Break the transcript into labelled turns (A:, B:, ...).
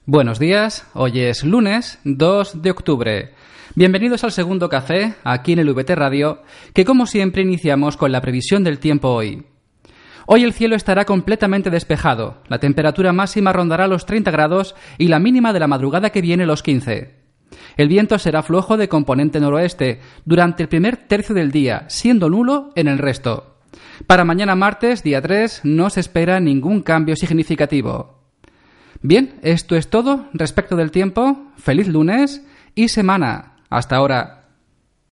A: Buenos días, hoy es lunes 2 de octubre. Bienvenidos al segundo café, aquí en el VT Radio, que como siempre iniciamos con la previsión del tiempo hoy. Hoy el cielo estará completamente despejado, la temperatura máxima rondará los 30 grados y la mínima de la madrugada que viene los 15. El viento será flojo de componente noroeste durante el primer tercio del día, siendo nulo en el resto. Para mañana martes, día 3, no se espera ningún cambio significativo. Bien, esto es todo respecto del tiempo. Feliz lunes y semana. Hasta ahora.